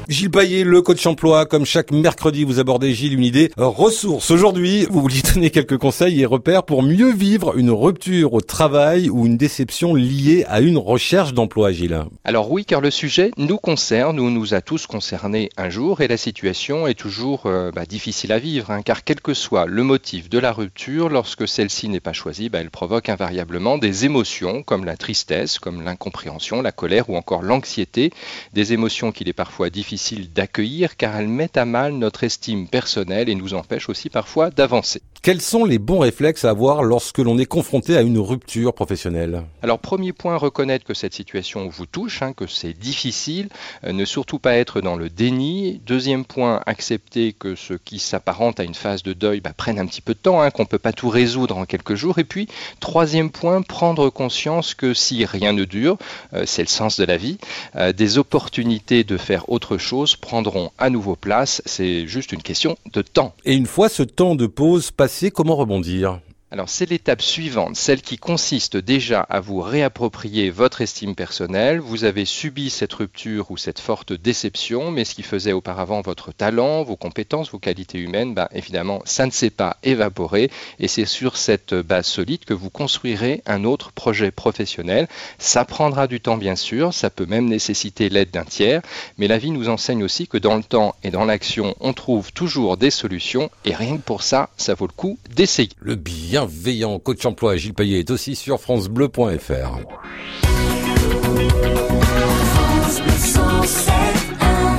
Gilles Payet, le coach emploi. Comme chaque mercredi, vous abordez, Gilles, une idée ressource. Aujourd'hui, vous lui donnez quelques conseils et repères pour mieux vivre une rupture au travail ou une déception liée à une recherche d'emploi, Gilles. Alors oui, car le sujet nous concerne ou nous a tous concernés un jour et la situation est toujours difficile à vivre, car quel que soit le motif de la rupture, lorsque celle-ci n'est pas choisie, elle provoque invariablement des émotions comme la tristesse, comme l'incompréhension, la colère ou encore l'anxiété, des émotions qu'il est parfois difficile d'accueillir car elles mettent à mal notre estime personnelle et nous empêchent aussi parfois d'avancer. Quels sont les bons réflexes à avoir lorsque l'on est confronté à une rupture professionnelle ? Alors premier point, reconnaître que cette situation vous touche, que c'est difficile, ne surtout pas être dans le déni. Deuxième point, accepter que ce qui s'apparente à une phase de deuil prenne un petit peu de temps, qu'on ne peut pas tout résoudre en quelques jours. Et puis troisième point, prendre conscience que si rien ne dure, c'est le sens de la vie, des opportunités de faire autre chose prendront à nouveau place, c'est juste une question de temps. Et une fois ce temps de pause passé, comment rebondir ? Alors c'est l'étape suivante, celle qui consiste déjà à vous réapproprier votre estime personnelle. Vous avez subi cette rupture ou cette forte déception, mais ce qui faisait auparavant votre talent, vos compétences, vos qualités humaines, évidemment, ça ne s'est pas évaporé et c'est sur cette base solide que vous construirez un autre projet professionnel. Ça prendra du temps bien sûr, ça peut même nécessiter l'aide d'un tiers, mais la vie nous enseigne aussi que dans le temps et dans l'action, on trouve toujours des solutions et rien que pour ça, ça vaut le coup d'essayer. Le bienveillant coach emploi Gilles Payet est aussi sur francebleu.fr.